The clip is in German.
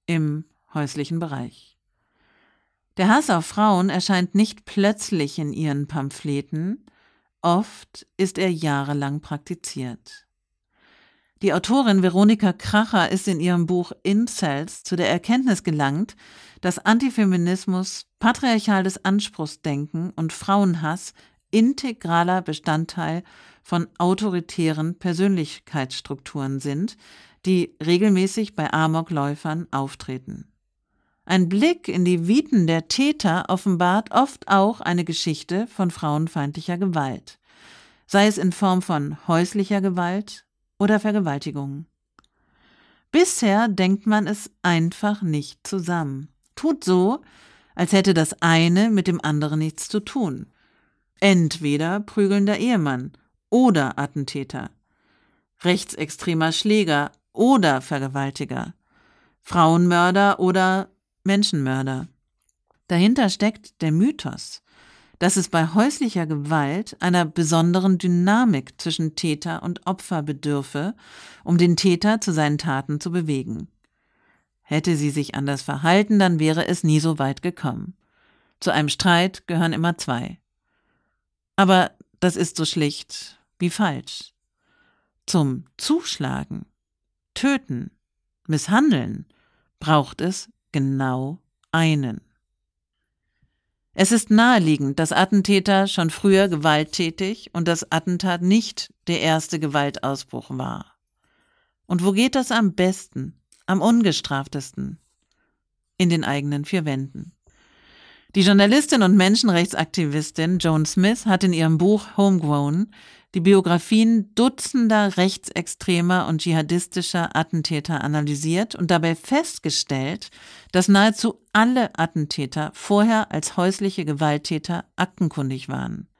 im häuslichen Bereich. Der Hass auf Frauen erscheint nicht plötzlich in ihren Pamphleten, oft ist er jahrelang praktiziert. Die Autorin Veronika Kracher ist in ihrem Buch Incels zu der Erkenntnis gelangt, dass Antifeminismus, patriarchales Anspruchsdenken und Frauenhass integraler Bestandteil von autoritären Persönlichkeitsstrukturen sind, die regelmäßig bei Amokläufern auftreten. Ein Blick in die Viten der Täter offenbart oft auch eine Geschichte von frauenfeindlicher Gewalt, sei es in Form von häuslicher Gewalt oder Vergewaltigungen. Bisher denkt man es einfach nicht zusammen, tut so, als hätte das eine mit dem anderen nichts zu tun. Entweder prügelnder Ehemann oder Attentäter, rechtsextremer Schläger oder Vergewaltiger, Frauenmörder oder Menschenmörder. Dahinter steckt der Mythos, dass es bei häuslicher Gewalt einer besonderen Dynamik zwischen Täter und Opfer bedürfe, um den Täter zu seinen Taten zu bewegen. Hätte sie sich anders verhalten, dann wäre es nie so weit gekommen. Zu einem Streit gehören immer zwei. Aber das ist so schlicht wie falsch. Zum Zuschlagen, Töten, Misshandeln braucht es genau einen. Es ist naheliegend, dass Attentäter schon früher gewalttätig und das Attentat nicht der erste Gewaltausbruch war. Und wo geht das am besten, am ungestraftesten? In den eigenen vier Wänden. Die Journalistin und Menschenrechtsaktivistin Joan Smith hat in ihrem Buch Homegrown die Biografien dutzender rechtsextremer und dschihadistischer Attentäter analysiert und dabei festgestellt, dass nahezu alle Attentäter vorher als häusliche Gewalttäter aktenkundig waren.